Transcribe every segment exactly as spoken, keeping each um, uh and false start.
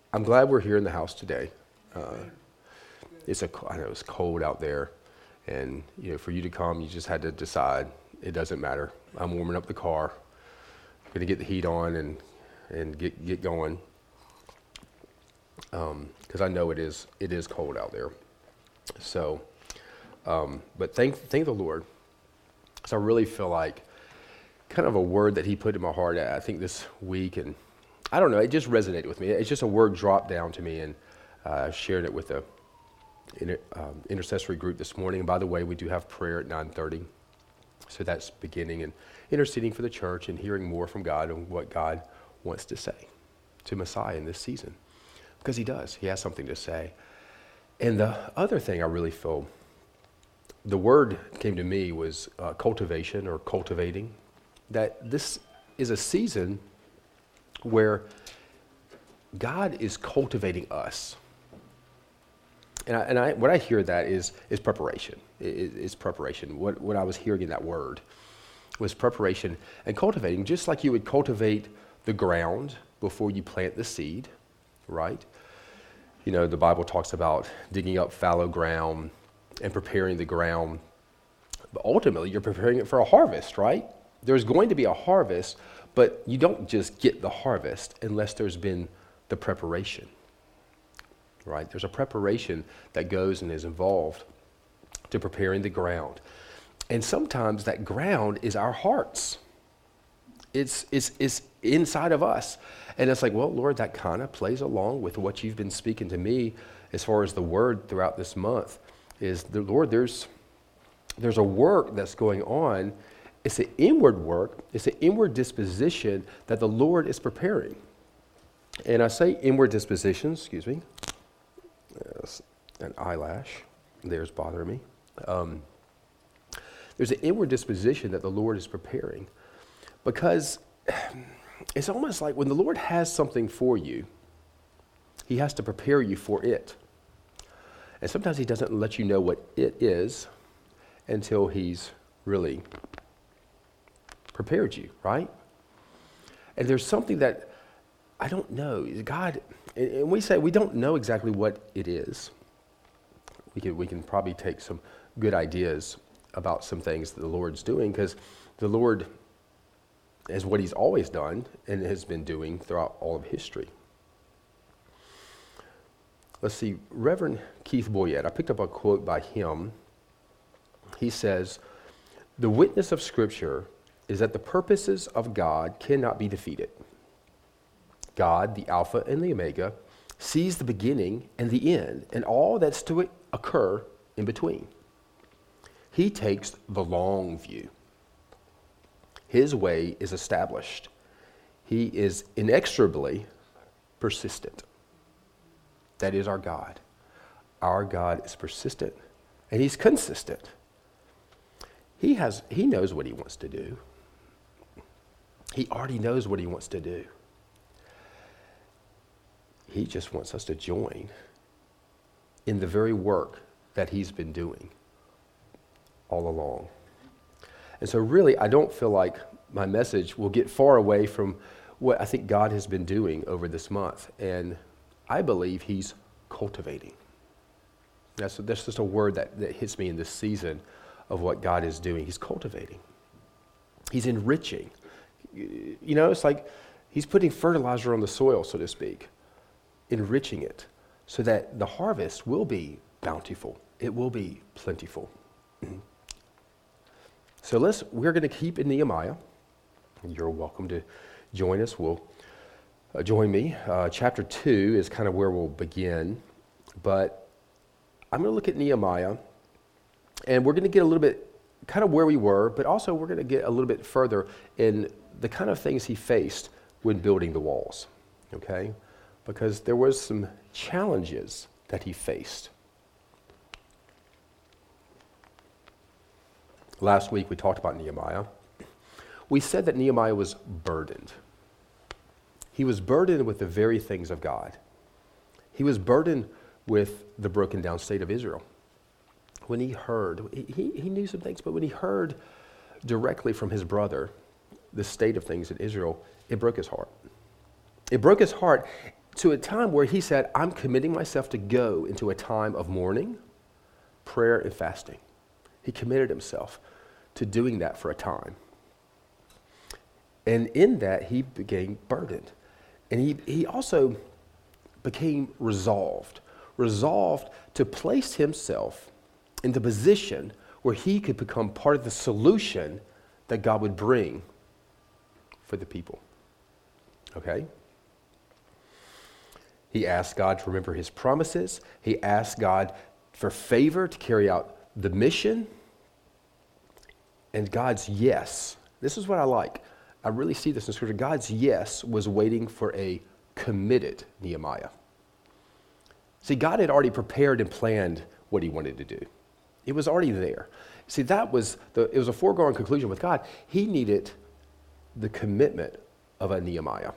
I'm glad we're here in the house today. Uh, it's a, I know it's cold out there, and you know, for you to come, you just had to decide. It doesn't matter. I'm warming up the car. I'm gonna get the heat on and and get get going, because I know it is it is cold out there. So, um, but thank thank the Lord. So I really feel like kind of a word that He put in my heart. I think this week, and I don't know, it just resonated with me. It's just a word dropped down to me, and uh, I shared it with a inter, um, intercessory group this morning. And by the way, we do have prayer at nine thirty, so that's beginning and interceding for the church and hearing more from God and what God wants to say to Messiah in this season, because He does. He has something to say. And the other thing I really feel, the word came to me was uh, cultivation or cultivating. That this is a season where God is cultivating us. And I, and I, what I hear that is is preparation. It, it's preparation. What what I was hearing in that word was preparation and cultivating, just like you would cultivate the ground before you plant the seed, right? You know, the Bible talks about digging up fallow ground and preparing the ground. But ultimately, you're preparing it for a harvest, right? There's going to be a harvest, but you don't just get the harvest unless there's been the preparation, right? There's a preparation that goes and is involved to preparing the ground. And sometimes that ground is our hearts. It's, it's, it's inside of us. And it's like, well, Lord, that kind of plays along with what you've been speaking to me as far as the word throughout this month is, the Lord, there's, there's a work that's going on. It's an inward work. It's an inward disposition that the Lord is preparing. And I say inward disposition, excuse me. Yes, an eyelash there's bothering me. Um, there's an inward disposition that the Lord is preparing, because it's almost like when the Lord has something for you, He has to prepare you for it. And sometimes He doesn't let you know what it is until He's really prepared you, right? And there's something that I don't know. God, and we say we don't know exactly what it is. We can, we can probably take some good ideas about some things that the Lord's doing, because the Lord is what He's always done and has been doing throughout all of history. Let's see, Reverend Keith Boyette, I picked up a quote by him. He says, "The witness of Scripture is that the purposes of God cannot be defeated. God, the Alpha and the Omega, sees the beginning and the end and all that's to occur in between. He takes the long view. His way is established. He is inexorably persistent." That is our God. Our God is persistent, and He's consistent. He has, He knows what He wants to do. He already knows what He wants to do. He just wants us to join in the very work that He's been doing all along. And so really, I don't feel like my message will get far away from what I think God has been doing over this month. And I believe He's cultivating. That's, that's just a word that, that hits me in this season of what God is doing. He's cultivating. He's enriching. You know, it's like He's putting fertilizer on the soil, so to speak, enriching it so that the harvest will be bountiful. It will be plentiful. So let's, we're going to keep in Nehemiah. You're welcome to join us. We'll uh, join me. Uh, chapter two is kind of where we'll begin, but I'm going to look at Nehemiah, and we're going to get a little bit kind of where we were, but also we're going to get a little bit further in the kind of things he faced when building the walls, okay? Because there was some challenges that he faced. Last week we talked about Nehemiah. We said that Nehemiah was burdened. He was burdened with the very things of God. He was burdened with the broken down state of Israel. When he heard, he, he knew some things, but when he heard directly from his brother the state of things in Israel, it broke his heart. It broke his heart to a time where he said, I'm committing myself to go into a time of mourning, prayer, and fasting. He committed himself to doing that for a time. And in that, he became burdened. And he, he also became resolved, resolved to place himself in the position where he could become part of the solution that God would bring for the people. Okay? He asked God to remember his promises. He asked God for favor to carry out the mission. And God's yes, this is what I like. I really see this in Scripture. God's yes was waiting for a committed Nehemiah. See, God had already prepared and planned what he wanted to do. It was already there. See, that was the, it was a foregone conclusion with God. He needed the commitment of a Nehemiah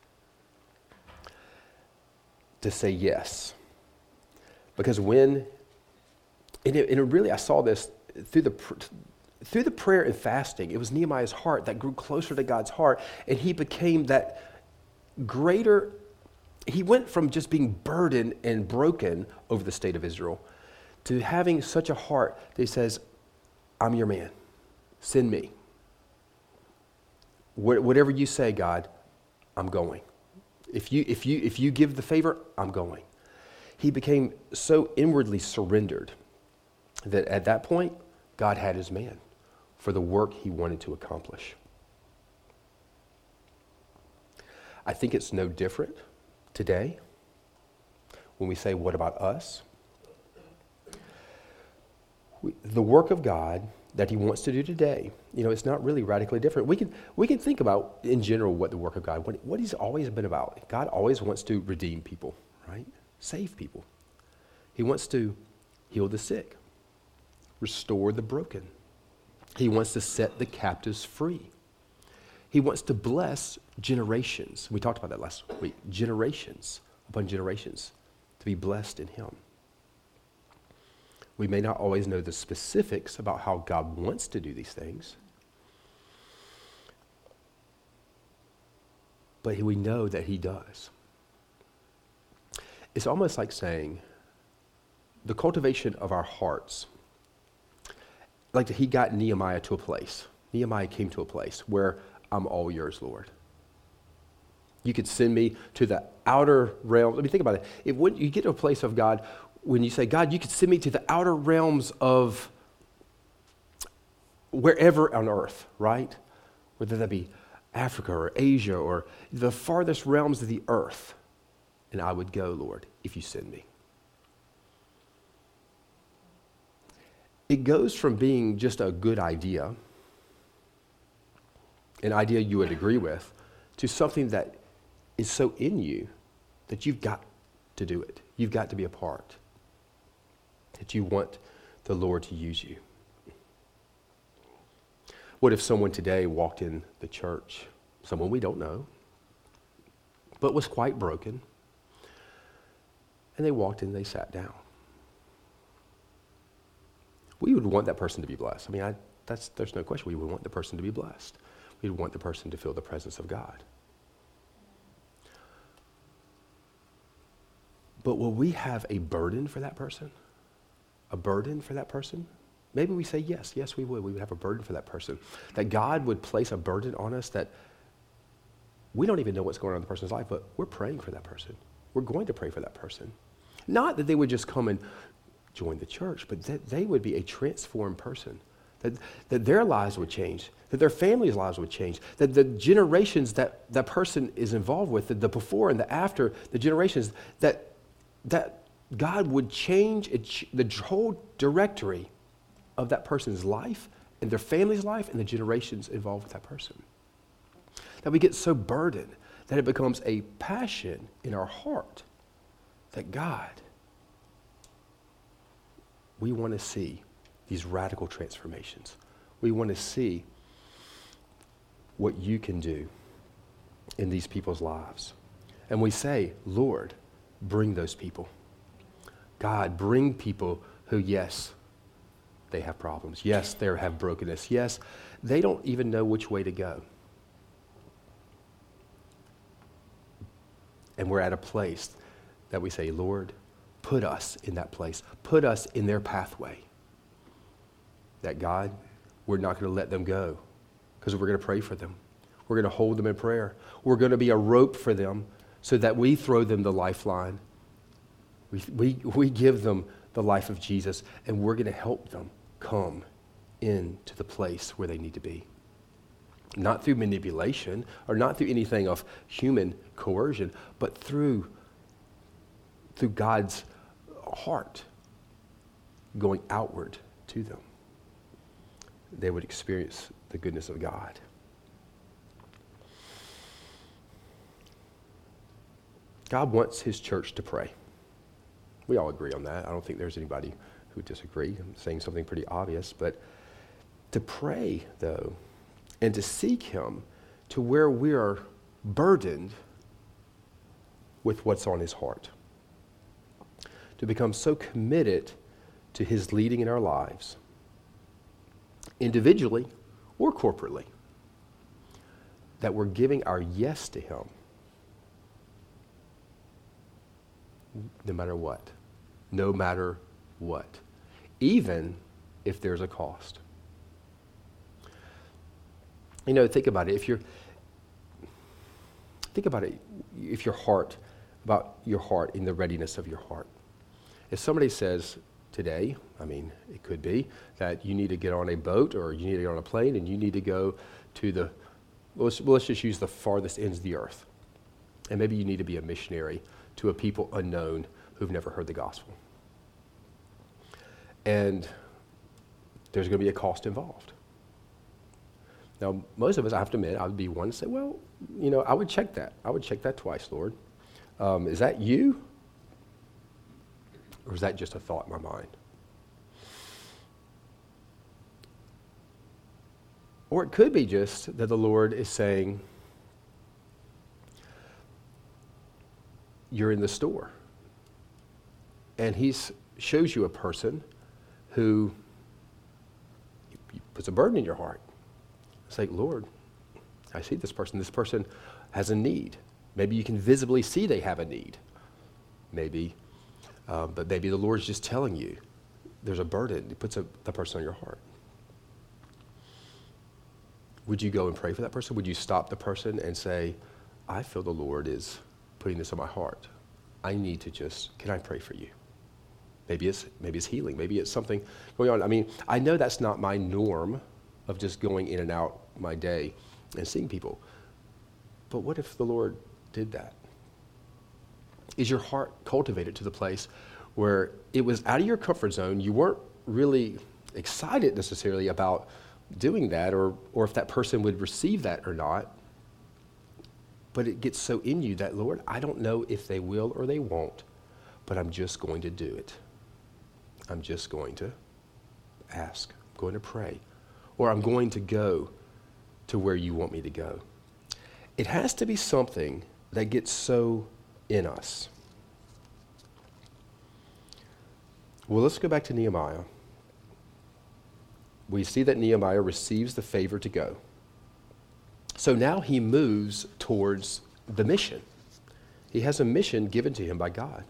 to say yes. Because when, and it, and it really, I saw this through the, through the prayer and fasting, it was Nehemiah's heart that grew closer to God's heart, and he became that greater, he went from just being burdened and broken over the state of Israel to having such a heart that he says, I'm your man, send me. Wh- whatever you say, God, I'm going. If you, if you, if you give the favor, I'm going. He became so inwardly surrendered that at that point, God had his man for the work he wanted to accomplish. I think it's no different today when we say, what about us? We, the work of God that he wants to do today, you know, it's not really radically different. We can we can think about, in general, what the work of God, what, what he's always been about. God always wants to redeem people, right? Save people. He wants to heal the sick, restore the broken. He wants to set the captives free. He wants to bless generations. We talked about that last week. Generations upon generations to be blessed in him. We may not always know the specifics about how God wants to do these things, but we know that he does. It's almost like saying the cultivation of our hearts, like he got Nehemiah to a place. Nehemiah came to a place where I'm all yours, Lord. You could send me to the outer realm. Let me think about it. It would, you get to a place of God when you say, God, you could send me to the outer realms of wherever on earth, right? Whether that be Africa or Asia or the farthest realms of the earth. And I would go, Lord, if you send me. It goes from being just a good idea, an idea you would agree with, to something that is so in you that you've got to do it. You've got to be a part. That you want the Lord to use you. What if someone today walked in the church, someone we don't know, but was quite broken, and they walked in, they sat down? We would want that person to be blessed. I mean, I, that's, there's no question. We would want the person to be blessed. We'd want the person to feel the presence of God. But will we have a burden for that person? A burden for that person? Maybe we say yes, yes we would. We would have a burden for that person. That God would place a burden on us that we don't even know what's going on in the person's life, but we're praying for that person. We're going to pray for that person. Not that they would just come and join the church, but that they would be a transformed person. That, that their lives would change, that their families' lives would change, that the generations that that person is involved with, the, the before and the after, the generations, that that God would change it, the whole directory of that person's life and their family's life and the generations involved with that person. That we get so burdened that it becomes a passion in our heart that God, we want to see these radical transformations. We want to see what you can do in these people's lives. And we say, Lord, bring those people. God, bring people who, yes, they have problems. Yes, they have brokenness. Yes, they don't even know which way to go. And we're at a place that we say, Lord, put us in that place. Put us in their pathway. That God, we're not going to let them go because we're going to pray for them. We're going to hold them in prayer. We're going to be a rope for them so that we throw them the lifeline. We, we, we give them the life of Jesus, and we're going to help them come into the place where they need to be. Not through manipulation or not through anything of human coercion, but through, through God's heart going outward to them. They would experience the goodness of God. God wants his church to pray. We all agree on that. I don't think there's anybody who would disagree. I'm saying something pretty obvious, but to pray, though, and to seek him to where we are burdened with what's on his heart. To become so committed to his leading in our lives, individually or corporately, that we're giving our yes to him no matter what. No matter what. Even if there's a cost. You know, think about it. If you're, think about it. If your heart, about your heart in the readiness of your heart. If somebody says today, I mean, it could be that you need to get on a boat or you need to get on a plane and you need to go to the, well, let's, well, let's just use the farthest ends of the earth. And maybe you need to be a missionary to a people unknown who've never heard the gospel. And there's going to be a cost involved. Now, most of us, I have to admit, I would be one to say, well, you know, I would check that. I would check that twice, Lord. Um, is that you? Or is that just a thought in my mind? Or it could be just that the Lord is saying, you're in the store. And he shows you a person who puts a burden in your heart. It's like, Lord, I see this person. This person has a need. Maybe you can visibly see they have a need. Maybe, uh, but maybe the Lord's just telling you there's a burden. He puts a, the person on your heart. Would you go and pray for that person? Would you stop the person and say, I feel the Lord is putting this on my heart. I need to just, can I pray for you? Maybe it's maybe it's healing. Maybe it's something going on. I mean, I know that's not my norm of just going in and out my day and seeing people. But what if the Lord did that? Is your heart cultivated to the place where it was out of your comfort zone? You weren't really excited necessarily about doing that, or or if that person would receive that or not. But it gets so in you that, Lord, I don't know if they will or they won't, but I'm just going to do it. I'm just going to ask. I'm going to pray. Or I'm going to go to where you want me to go. It has to be something that gets so in us. Well, let's go back to Nehemiah. We see that Nehemiah receives the favor to go. So now he moves towards the mission. He has a mission given to him by God.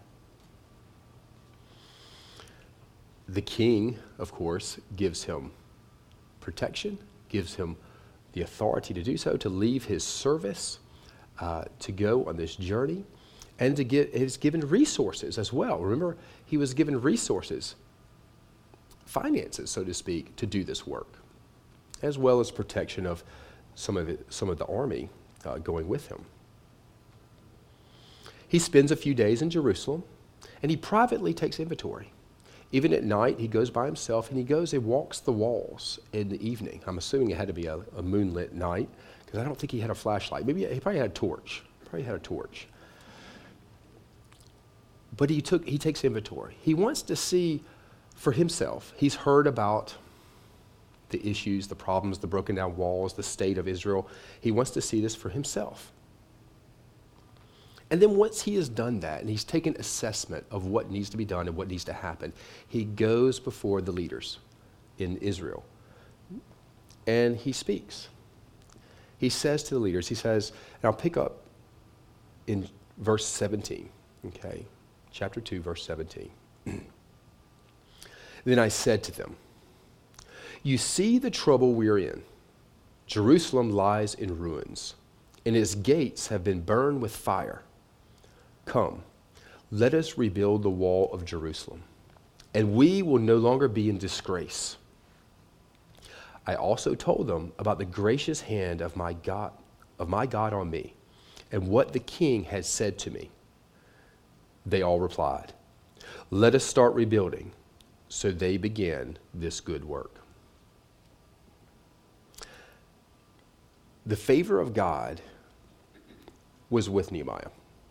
The king, of course, gives him protection, gives him the authority to do so, to leave his service, uh, to go on this journey, and to get, is given resources as well. Remember, he was given resources, finances, so to speak, to do this work, as well as protection of some of it, some of the army uh, going with him. He spends a few days in Jerusalem, and he privately takes inventory. Even at night, he goes by himself, and he goes and walks the walls in the evening. I'm assuming it had to be a, a moonlit night, because I don't think he had a flashlight. Maybe he probably had a torch. Probably had a torch. But he took he takes inventory. He wants to see for himself. He's heard about the issues, the problems, the broken down walls, the state of Israel. He wants to see this for himself. And then once he has done that, and he's taken assessment of what needs to be done and what needs to happen, he goes before the leaders in Israel. And he speaks. He says to the leaders, he says, and I'll pick up in verse seventeen, okay? Chapter two, verse seventeen. Then I said to them, you see the trouble we are in. Jerusalem lies in ruins, and its gates have been burned with fire. Come, let us rebuild the wall of Jerusalem, and we will no longer be in disgrace. I also told them about the gracious hand of my God, of my God on me, and what the king had said to me. They all replied, let us start rebuilding. So they began this good work. The favor of God was with Nehemiah.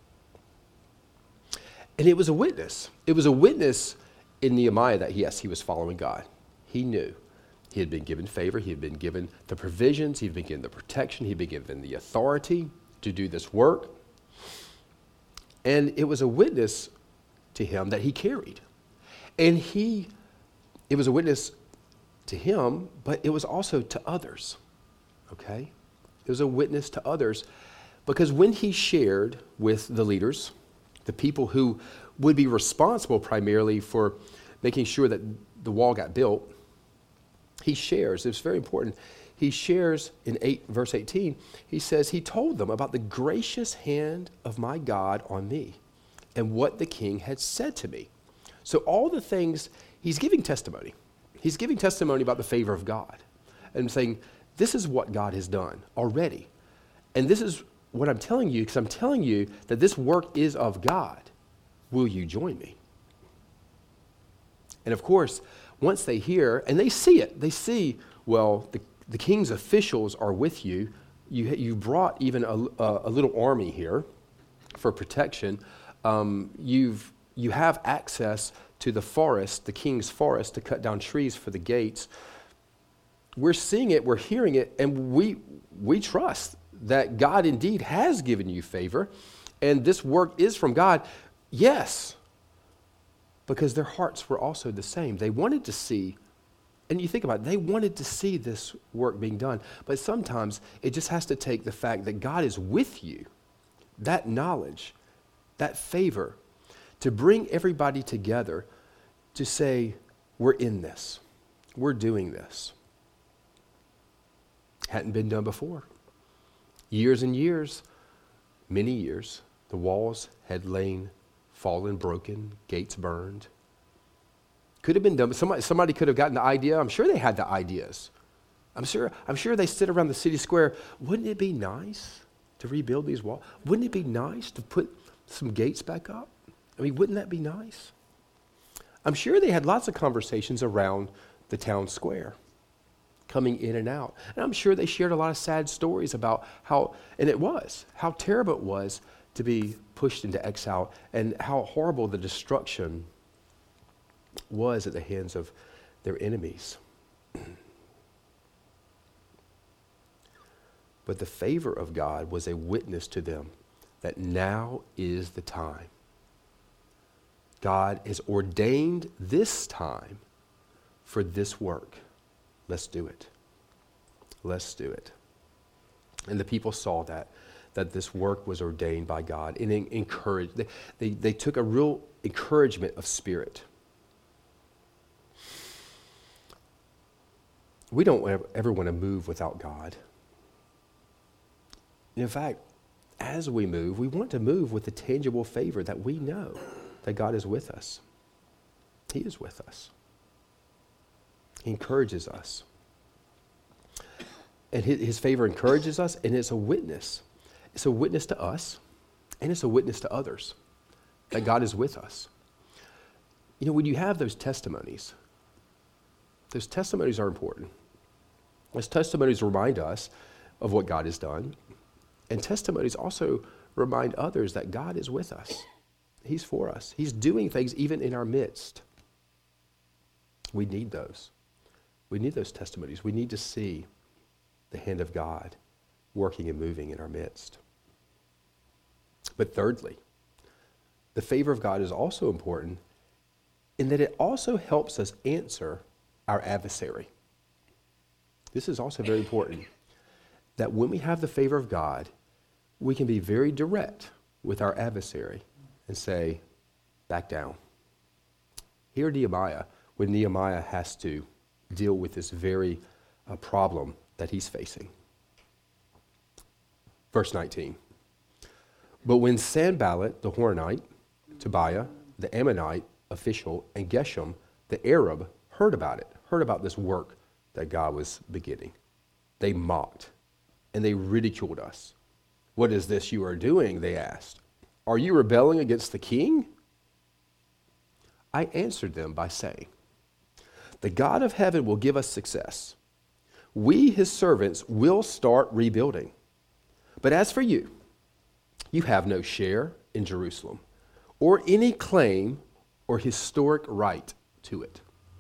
And it was a witness. It was a witness in Nehemiah that, yes, he was following God. He knew. He had been given favor. He had been given the provisions. He had been given the protection. He had been given the authority to do this work. And it was a witness to him that he carried. And he, it was a witness to him, but it was also to others, okay? It was a witness to others because when he shared with the leaders, the people who would be responsible primarily for making sure that the wall got built, he shares, it's very important, he shares in eight, verse eighteen, he says, he told them about the gracious hand of my God on me and what the king had said to me. So all the things, he's giving testimony. He's giving testimony about the favor of God and saying, this is what God has done already. And this is what I'm telling you, because I'm telling you that this work is of God. Will you join me? And of course, once they hear, and they see it, they see, well, the, the king's officials are with you. You, you brought even a, a, a little army here for protection. Um, you've You have access to the forest, the king's forest, to cut down trees for the gates. We're seeing it, we're hearing it, and we we trust that God indeed has given you favor, and this work is from God. Yes, because their hearts were also the same. They wanted to see, and you think about it, they wanted to see this work being done. But sometimes it just has to take the fact that God is with you, that knowledge, that favor, to bring everybody together to say, we're in this. We're doing this. Hadn't been done before. Years and years, many years, the walls had lain, fallen, broken, gates burned. Could have been done, but somebody, somebody could have gotten the idea. I'm sure they had the ideas. I'm sure, I'm sure they sit around the city square. Wouldn't it be nice to rebuild these walls? Wouldn't it be nice to put some gates back up? I mean, wouldn't that be nice? I'm sure they had lots of conversations around the town square, coming in and out. And I'm sure they shared a lot of sad stories about how, and it was, how terrible it was to be pushed into exile and how horrible the destruction was at the hands of their enemies. But the favor of God was a witness to them that now is the time. God has ordained this time for this work. Let's do it. Let's do it. And the people saw that, that this work was ordained by God and encouraged. They, they, they took a real encouragement of spirit. We don't ever, ever want to move without God. In fact, as we move, we want to move with the tangible favor that we know that God is with us. He is with us. He encourages us. And his, his favor encourages us, and it's a witness. It's a witness to us, and it's a witness to others that God is with us. You know, when you have those testimonies, those testimonies are important. Those testimonies remind us of what God has done, and testimonies also remind others that God is with us. He's for us. He's doing things even in our midst. We need those. We need those testimonies. We need to see the hand of God working and moving in our midst. But thirdly, the favor of God is also important in that it also helps us answer our adversary. This is also very important, that when we have the favor of God, we can be very direct with our adversary and say, back down. Here Nehemiah, when Nehemiah has to deal with this very uh, problem that he's facing. Verse nineteen. But when Sanballat the Horonite, Tobiah the Ammonite official, and Geshem the Arab heard about it, heard about this work that God was beginning, they mocked and they ridiculed us. What is this you are doing? They asked. Are you rebelling against the king? I answered them by saying, the God of heaven will give us success. We, his servants, will start rebuilding. But as for you, you have no share in Jerusalem or any claim or historic right to it.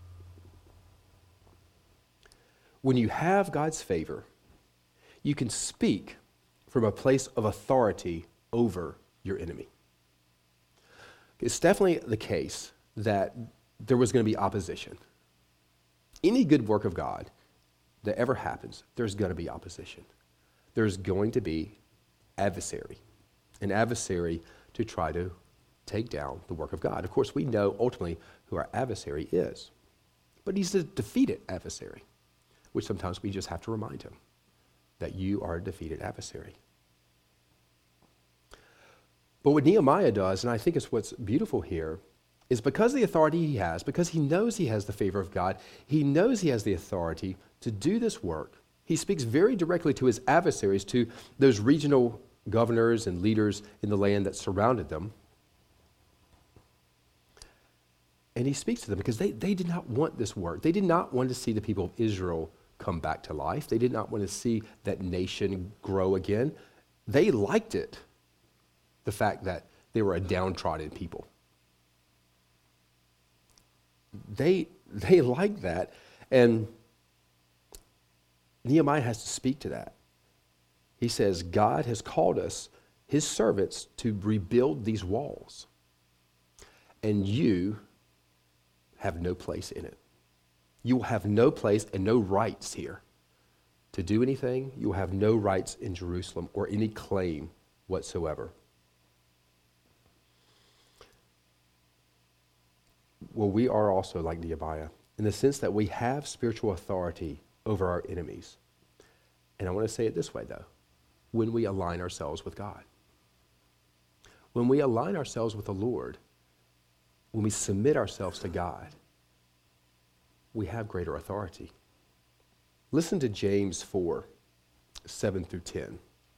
When you have God's favor, you can speak from a place of authority over your enemy. It's definitely the case that there was going to be opposition. Any good work of God that ever happens, there's going to be opposition. There's going to be adversary, an adversary to try to take down the work of God. Of course, we know ultimately who our adversary is, but he's a defeated adversary, which sometimes we just have to remind him that you are a defeated adversary. But what Nehemiah does, and I think it's what's beautiful here, is because of the authority he has, because he knows he has the favor of God, he knows he has the authority to do this work. He speaks very directly to his adversaries, to those regional governors and leaders in the land that surrounded them. And he speaks to them because they, they did not want this work. They did not want to see the people of Israel come back to life. They did not want to see that nation grow again. They liked it, the fact that they were a downtrodden people. They, they liked that, and Nehemiah has to speak to that. He says, God has called us, his servants, to rebuild these walls, and you have no place in it. You will have no place and no rights here to do anything. You will have no rights in Jerusalem or any claim whatsoever. Well, we are also like Nehemiah in the sense that we have spiritual authority over our enemies. And I want to say it this way, though, when we align ourselves with God. When we align ourselves with the Lord, when we submit ourselves to God, we have greater authority. Listen to James four, seven through ten.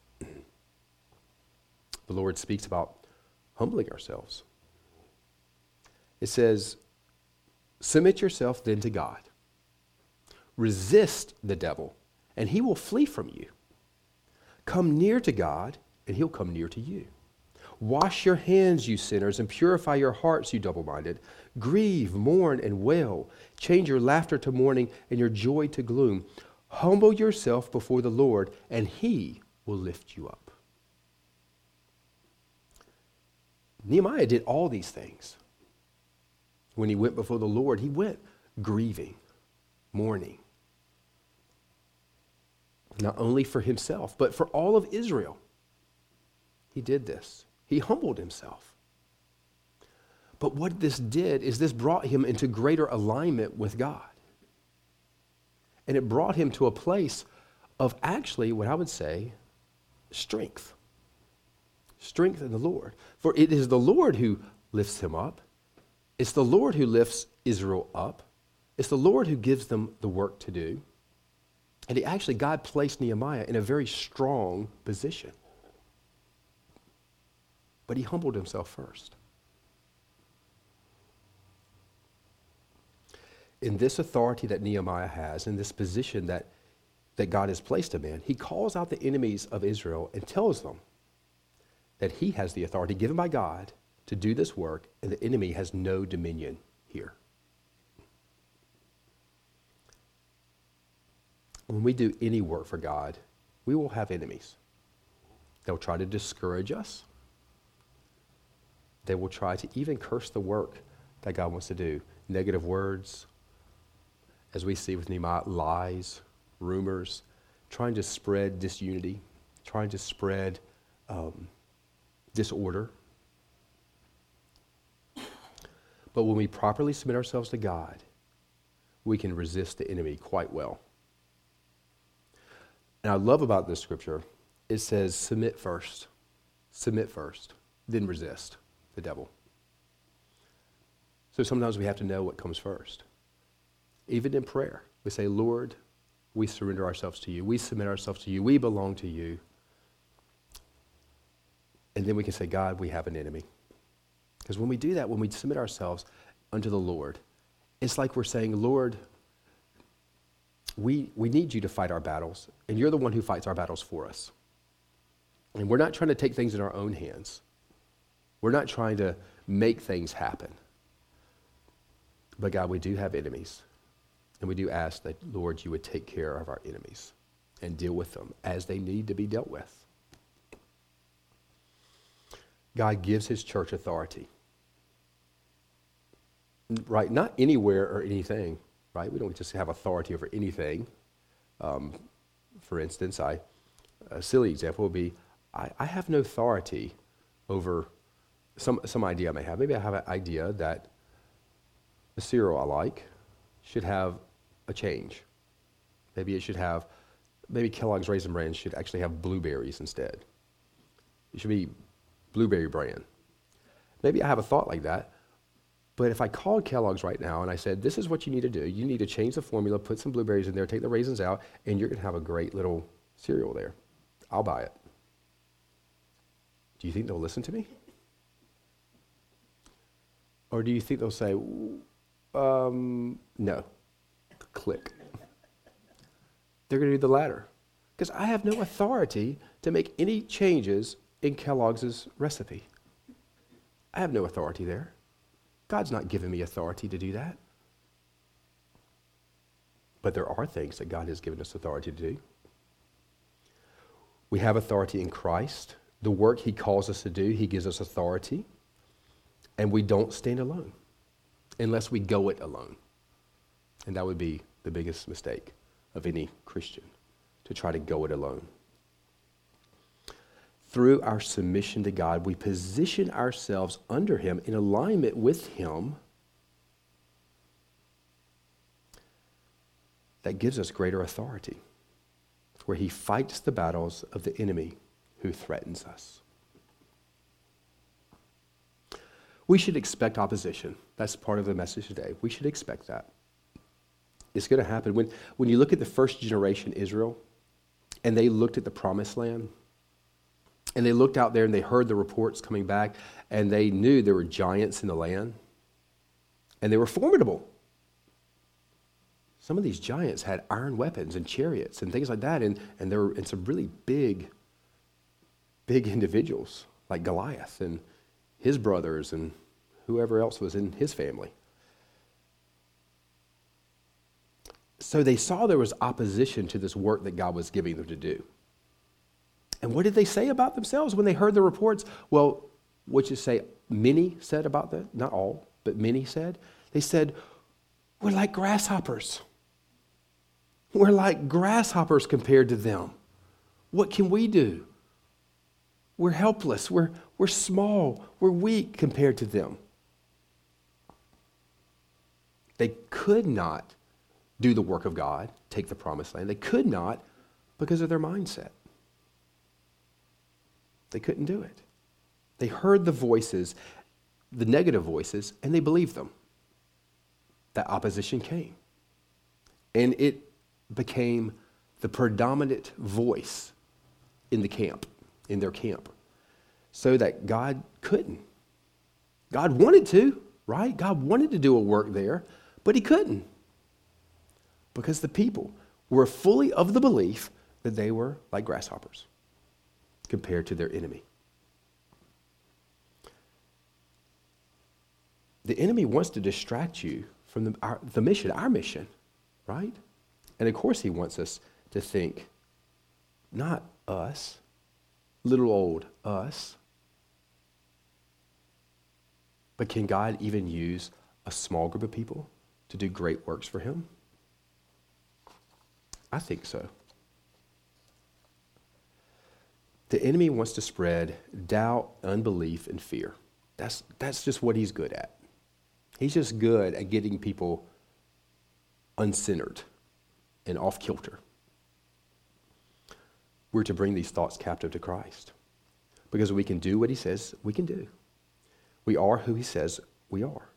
The Lord speaks about humbling ourselves. It says, submit yourself then to God. Resist the devil, and he will flee from you. Come near to God, and he'll come near to you. Wash your hands, you sinners, and purify your hearts, you double-minded. Grieve, mourn, and wail. Change your laughter to mourning and your joy to gloom. Humble yourself before the Lord, and he will lift you up. Nehemiah did all these things. When he went before the Lord, he went grieving, mourning. Not only for himself, but for all of Israel. He did this. He humbled himself. But what this did is this brought him into greater alignment with God. And it brought him to a place of actually, what I would say, strength. Strength in the Lord. For it is the Lord who lifts him up. It's the Lord who lifts Israel up. It's the Lord who gives them the work to do. And he actually, God placed Nehemiah in a very strong position. But he humbled himself first. In this authority that Nehemiah has, in this position that, that God has placed him in, he calls out the enemies of Israel and tells them that he has the authority given by God to do this work, and the enemy has no dominion here. When we do any work for God, we will have enemies. They'll try to discourage us. They will try to even curse the work that God wants to do. Negative words, as we see with Nehemiah, lies, rumors, trying to spread disunity, trying to sred um, disorder. But when we properly submit ourselves to God, we can resist the enemy quite well. And I love about this scripture, it says submit first, submit first, then resist the devil. So sometimes we have to know what comes first. Even in prayer, we say, Lord, we surrender ourselves to you. We submit ourselves to you. We belong to you. And then we can say, God, we have an enemy. Because when we do that, when we submit ourselves unto the Lord, it's like we're saying, Lord, we, we need you to fight our battles, and you're the one who fights our battles for us. And we're not trying to take things in our own hands. We're not trying to make things happen. But God, we do have enemies. And we do ask that, Lord, you would take care of our enemies and deal with them as they need to be dealt with. God gives his church authority. Right? Not anywhere or anything, right? We don't just have authority over anything. Um, for instance, I a silly example would be, I, I have no authority over some, some idea I may have. Maybe I have an idea that the cereal I like should have a change. Maybe it should have, maybe Kellogg's Raisin Bran should actually have blueberries instead. It should be blueberry bran. Maybe I have a thought like that, but if I called Kellogg's right now and I said, this is what you need to do, you need to change the formula, put some blueberries in there, take the raisins out, and you're going to have a great little cereal there. I'll buy it. Do you think they'll listen to me? Or do you think they'll say, um, no, click? They're going to do the latter. Because I have no authority to make any changes in Kellogg's recipe. I have no authority there. God's not given me authority to do that. But there are things that God has given us authority to do. We have authority in Christ. The work he calls us to do, he gives us authority. And we don't stand alone unless we go it alone. And that would be the biggest mistake of any Christian, to try to go it alone. Through our submission to God, we position ourselves under him in alignment with him. That gives us greater authority, where he fights the battles of the enemy who threatens us. We should expect opposition. That's part of the message today. We should expect that. It's going to happen. When, when you look at the first generation Israel, and they looked at the promised land, and they looked out there and they heard the reports coming back, and they knew there were giants in the land, and they were formidable. Some of these giants had iron weapons and chariots and things like that, and, and there were and some really big, big individuals like Goliath and his brothers and whoever else was in his family. So they saw there was opposition to this work that God was giving them to do. And what did they say about themselves when they heard the reports? Well, what you say, many said about that, not all, but many said. They said, we're like grasshoppers. We're like grasshoppers compared to them. What can we do? We're helpless. We're, we're small. We're weak compared to them. They could not do the work of God, take the promised land. They could not because of their mindset. They couldn't do it. They heard the voices, the negative voices, and they believed them. That opposition came. And it became the predominant voice in the camp, in their camp. So that God couldn't. God wanted to, right? God wanted to do a work there, but he couldn't. Because the people were fully of the belief that they were like grasshoppers compared to their enemy. The enemy wants to distract you from the, our, the mission, our mission, right? And of course he wants us to think, not us, little old us, but can God even use a small group of people to do great works for him? I think so. The enemy wants to spread doubt, unbelief, and fear. That's, that's just what he's good at. He's just good at getting people uncentered and off kilter. We're to bring these thoughts captive to Christ because we can do what he says we can do. We are who he says we are.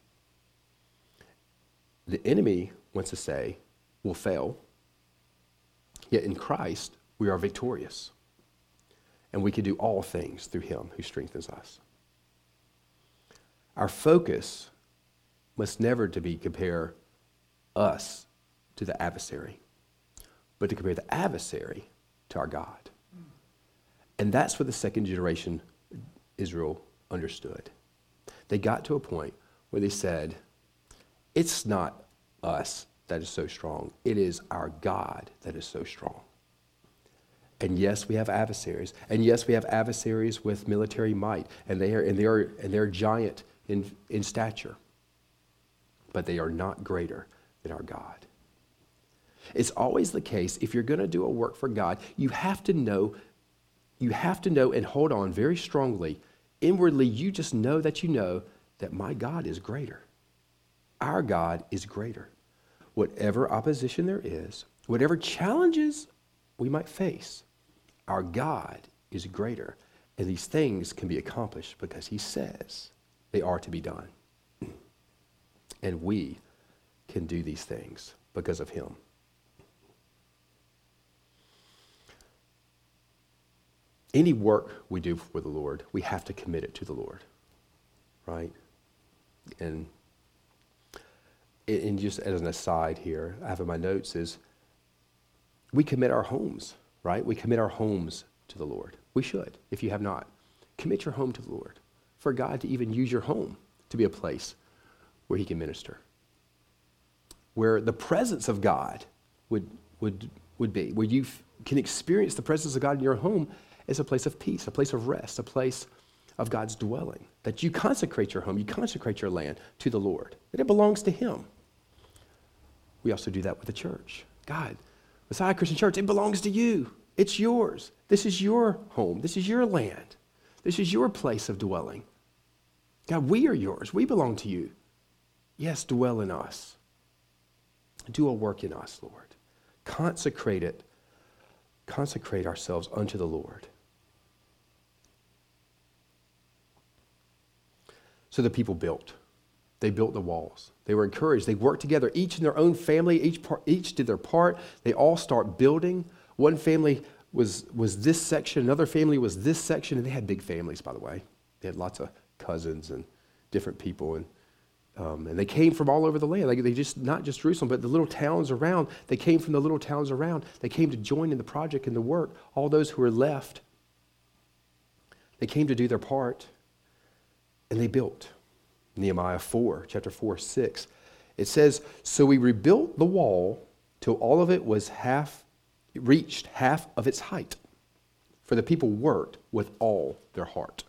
The enemy wants to say we'll fail, yet in Christ we are victorious. And we can do all things through him who strengthens us. Our focus must never to be compare us to the adversary, but to compare the adversary to our God. And that's what the second generation Israel understood. They got to a point where they said, it's not us that is so strong. It is our God that is so strong. And yes, we have adversaries. And yes, we have adversaries with military might. And they are, and they are, and they're giant in, in stature. But they are not greater than our God. It's always the case, if you're going to do a work for God, you have to know, you have to know and hold on very strongly. Inwardly, you just know that you know that my God is greater. Our God is greater. Whatever opposition there is, whatever challenges we might face, our God is greater. And these things can be accomplished because he says they are to be done. And we can do these things because of him. Any work we do for the Lord, we have to commit it to the Lord, right? And, and just as an aside here, I have in my notes is we commit our homes, right? We commit our homes to the Lord. We should, if you have not. Commit your home to the Lord. For God to even use your home to be a place where he can minister. Where the presence of God would, would, would be. Where you f- can experience the presence of God in your home as a place of peace, a place of rest, a place of God's dwelling. That you consecrate your home, you consecrate your land to the Lord. That it belongs to him. We also do that with the church. God, Messiah Christian Church, it belongs to you. It's yours. This is your home. This is your land. This is your place of dwelling. God, we are yours. We belong to you. Yes, dwell in us. Do a work in us, Lord. Consecrate it. Consecrate ourselves unto the Lord. So the people built. They built the walls. They were encouraged. They worked together, each in their own family. Each part, each did their part. They all start building. One family was, was this section. Another family was this section. And they had big families, by the way. They had lots of cousins and different people. And um, and they came from all over the land. Like they just, not just Jerusalem, but the little towns around. They came from the little towns around. They came to join in the project and the work. All those who were left, they came to do their part. And they built. Nehemiah four, chapter four, six. It says, so we rebuilt the wall till all of it was half, reached half of its height. For the people worked with all their heart.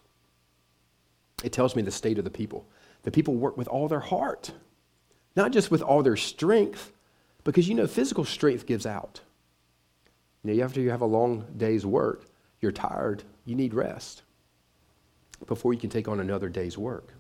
It tells me the state of the people. The people worked with all their heart. Not just with all their strength, because you know physical strength gives out. You know, after you have a long day's work, you're tired, you need rest before you can take on another day's work.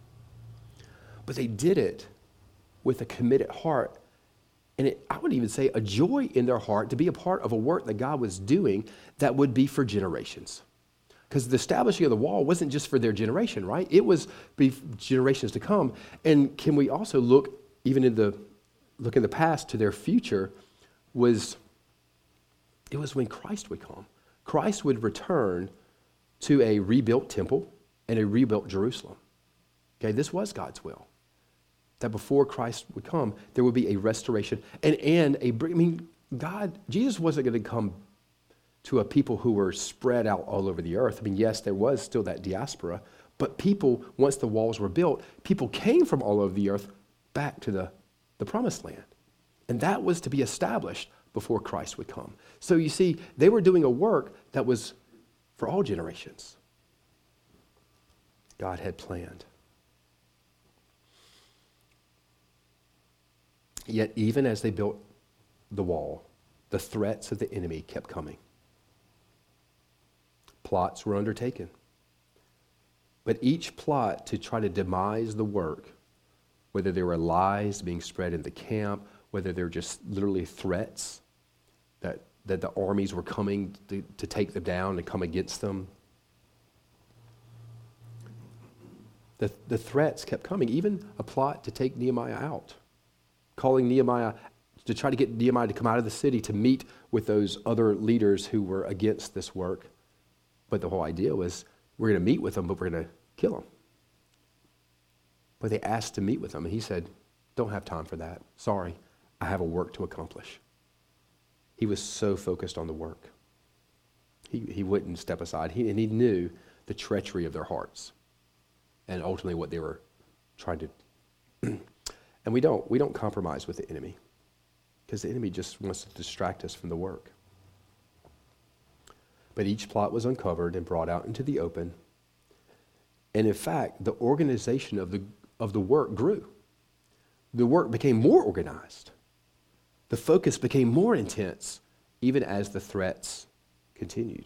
But they did it with a committed heart. And it, I would even say a joy in their heart to be a part of a work that God was doing that would be for generations. Because the establishing of the wall wasn't just for their generation, right? It was be generations to come. And can we also look, even in the, look in the past to their future, was, it was when Christ would come. Christ would return to a rebuilt temple and a rebuilt Jerusalem. Okay, this was God's will. That before Christ would come, there would be a restoration and, and a, I mean, God, Jesus wasn't going to come to a people who were spread out all over the earth. I mean, yes, there was still that diaspora, but people, once the walls were built, people came from all over the earth back to the, the promised land. And that was to be established before Christ would come. So you see, they were doing a work that was for all generations. God had planned. Yet even as they built the wall, the threats of the enemy kept coming. plots were undertaken. But each plot to try to demise the work, whether there were lies being spread in the camp, whether they were just literally threats that, that the armies were coming to, to take them down and come against them. The, the threats kept coming, even a plot to take Nehemiah out, calling Nehemiah to try to get Nehemiah to come out of the city to meet with those other leaders who were against this work. But the whole idea was, we're going to meet with them, but we're going to kill them. But they asked to meet with him, and he said, don't have time for that. Sorry, I have a work to accomplish. He was so focused on the work. He, he wouldn't step aside, he, and he knew the treachery of their hearts and ultimately what they were trying to do. And we don't, we don't compromise with the enemy because the enemy just wants to distract us from the work. But each plot was uncovered and brought out into the open. And in fact, the organization of the of the work grew. The work became more organized. The focus became more intense, even as the threats continued.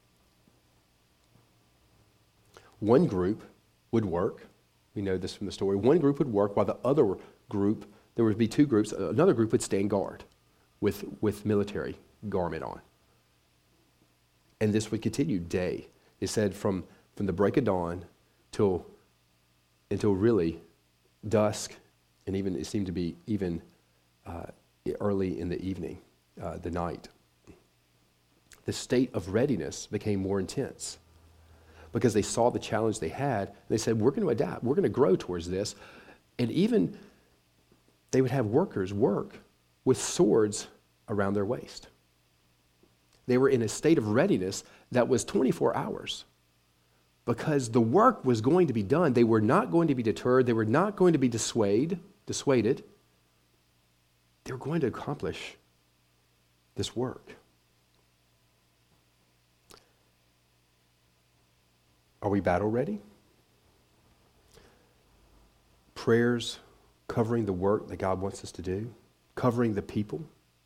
One group would work. We know this from the story. One group would work while the other group, there would be two groups, another group would stand guard with, with military garment on. And this would continue day. It said from, from the break of dawn till until really dusk, and even it seemed to be even uh, early in the evening, uh, the night. The state of readiness became more intense because they saw the challenge they had. And they said, we're going to adapt. We're going to grow towards this. And even they would have workers work with swords around their waist. They were in a state of readiness that was twenty-four hours. Because the work was going to be done. They were not going to be deterred. They were not going to be dissuaded. dissuaded. They were going to accomplish this work. Are we battle ready? Prayers covering the work that God wants us to do, covering the people.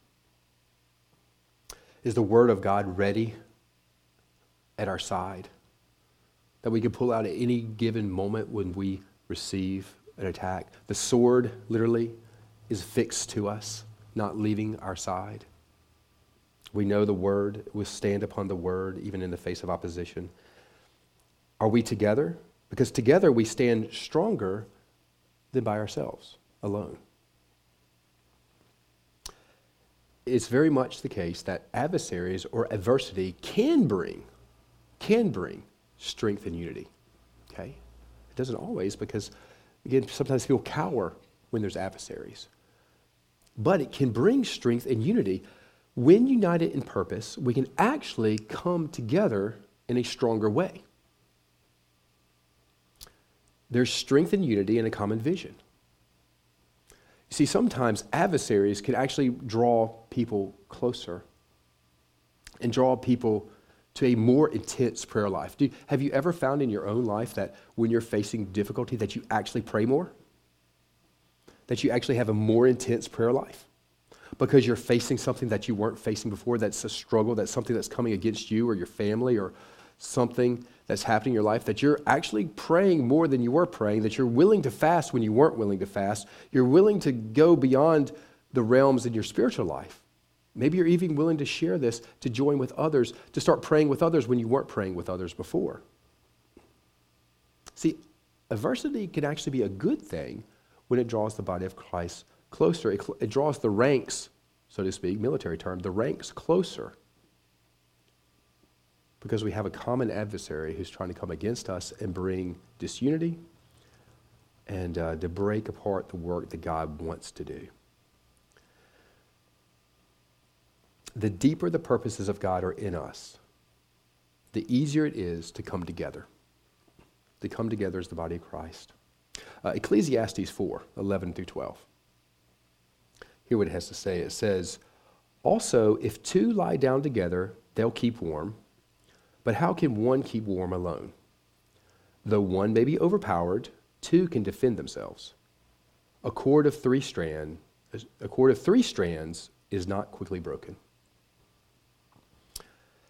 Is the word of God ready at our side? That we can pull out at any given moment when we receive an attack. The sword, literally, is fixed to us, not leaving our side. We know the word. We stand upon the word, even in the face of opposition. Are we together? Because together we stand stronger than by ourselves, alone. It's very much the case that adversaries or adversity can bring, can bring strength and unity, okay? It doesn't always because, again, sometimes people cower when there's adversaries. But it can bring strength and unity. When united in purpose, we can actually come together in a stronger way. There's strength and unity in a common vision. You see, sometimes adversaries can actually draw people closer and draw people to a more intense prayer life. Do, have you ever found in your own life that when you're facing difficulty that you actually pray more? That you actually have a more intense prayer life? Because you're facing something that you weren't facing before, that's a struggle, that's something that's coming against you or your family or something that's happening in your life, that you're actually praying more than you were praying, that you're willing to fast when you weren't willing to fast, you're willing to go beyond the realms in your spiritual life. Maybe you're even willing to share this, to join with others, to start praying with others when you weren't praying with others before. See, adversity can actually be a good thing when it draws the body of Christ closer. It, it draws the ranks, so to speak, military term, the ranks closer. Because we have a common adversary who's trying to come against us and bring disunity and uh, to break apart the work that God wants to do. The deeper the purposes of God are in us, the easier it is to come together. To come together as the body of Christ. Uh, Ecclesiastes four, eleven through twelve. Hear what it has to say. It says, also, if two lie down together, they'll keep warm. But how can one keep warm alone? Though one may be overpowered, two can defend themselves. A cord of three strand, a cord of three strands is not quickly broken.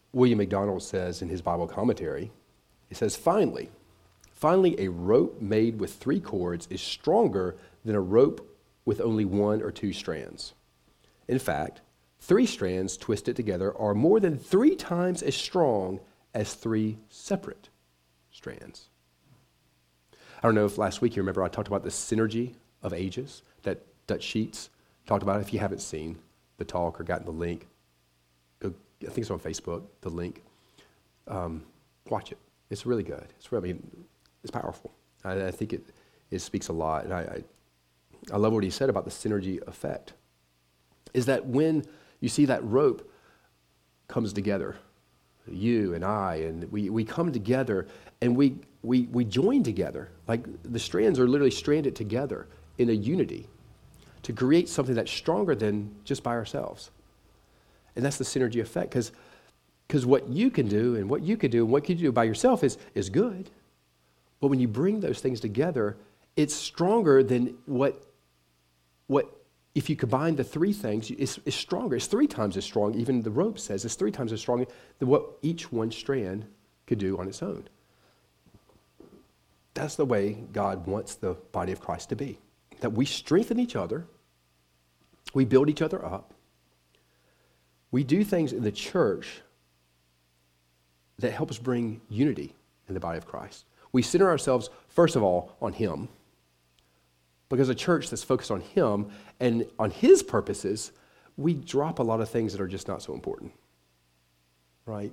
William MacDonald says in his Bible commentary, he says, finally, finally a rope made with three cords is stronger than a rope with only one or two strands. In fact, three strands twisted together are more than three times as strong as three separate strands. I don't know if last week you remember I talked about the synergy of ages that Dutch Sheets talked about. If you haven't seen the talk or gotten the link, go, I think it's on Facebook, the link. Um, watch it. It's really good. It's really, I mean, it's powerful. I, I think it, it speaks a lot. And I, I, I love what he said about the synergy effect. Is that when you see that rope comes together, you and I, and we, we come together and we, we, we join together. Like the strands are literally stranded together in a unity to create something that's stronger than just by ourselves. And that's the synergy effect, because because what you can do and what you can do and what you do by yourself is, is good. But when you bring those things together, it's stronger than what, what if you combine the three things, it's, it's stronger. It's three times as strong, even the rope says, it's three times as strong than what each one strand could do on its own. That's the way God wants the body of Christ to be. That we strengthen each other, we build each other up, we do things in the church that helps bring unity in the body of Christ. We center ourselves, first of all, on Him, because a church that's focused on Him and on His purposes, we drop a lot of things that are just not so important, right?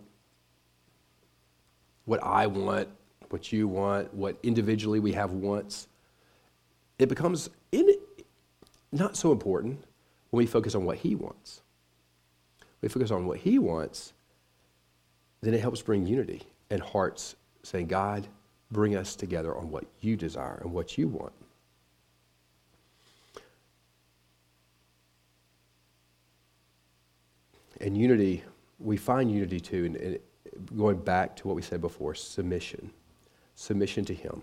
What I want, what you want, what individually we have wants, it becomes in, not so important when we focus on what He wants. We focus on what He wants, then it helps bring unity and hearts saying, God, bring us together on what you desire and what you want. And unity, we find unity too, and, and going back to what we said before, submission. Submission to Him.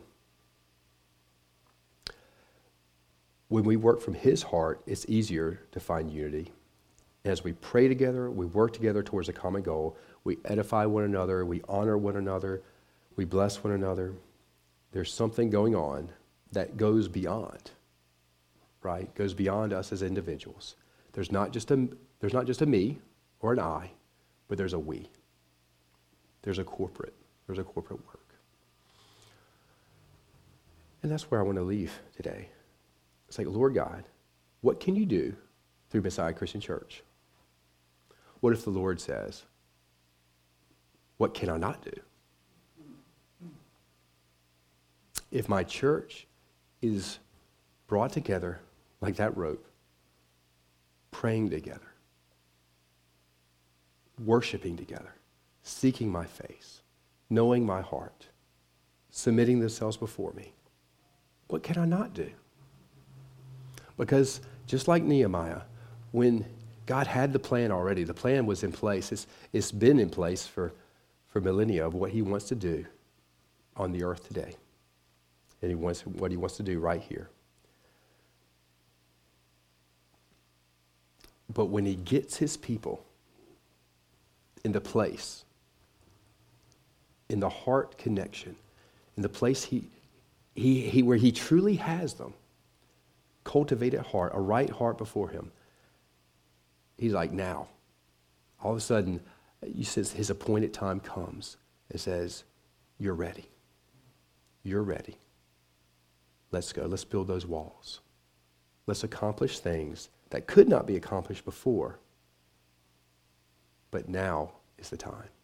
When we work from His heart, it's easier to find unity. As we pray together, we work together towards a common goal, we edify one another, we honor one another, we bless one another. There's something going on that goes beyond, right? Goes beyond us as individuals. There's not just a, there's not just a me or an I, but there's a we. There's a corporate, there's a corporate work. And that's where I want to leave today. It's like, Lord God, what can you do through Messiah Christian Church? What if the Lord says, what can I not do? If my church is brought together like that rope, praying together, worshiping together, seeking my face, knowing my heart, submitting themselves before me, what can I not do? Because just like Nehemiah, when God had the plan already, the plan was in place, it's, it's been in place for, for millennia of what He wants to do on the earth today. And he wants what He wants to do right here. But when He gets His people in the place, in the heart connection, in the place he, he, he where He truly has them, cultivated heart, a right heart before Him, He's like, now, all of a sudden, you says His appointed time comes. It says, you're ready. You're ready. Let's go. Let's build those walls. Let's accomplish things that could not be accomplished before. But now is the time.